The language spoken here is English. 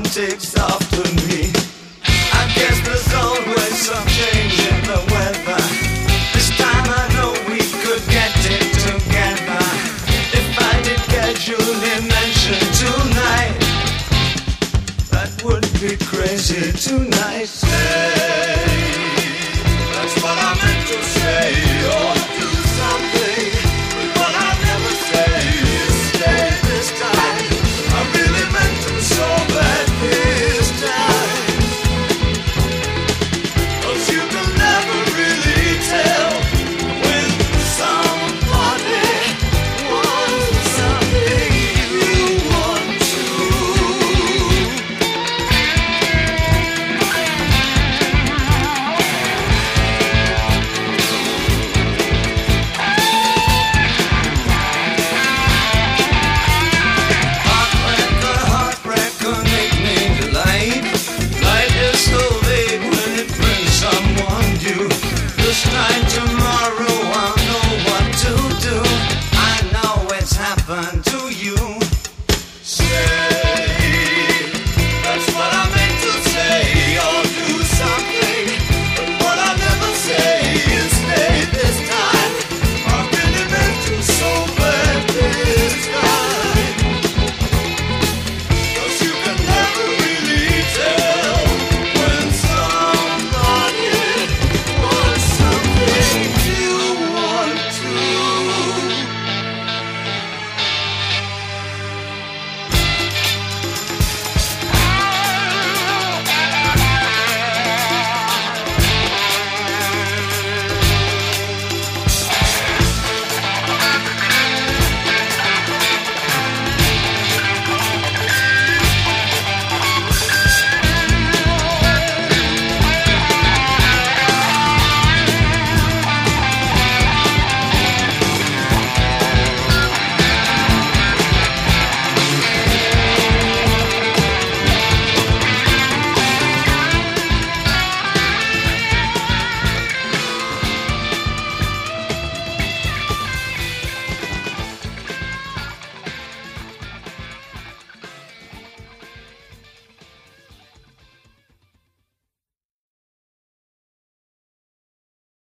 takes after me. I guess there's always some change in the weather. This time I know we could get it together. If I did casually mention tonight, that would be crazy tonight. Say, that's what I meant to say. Oh,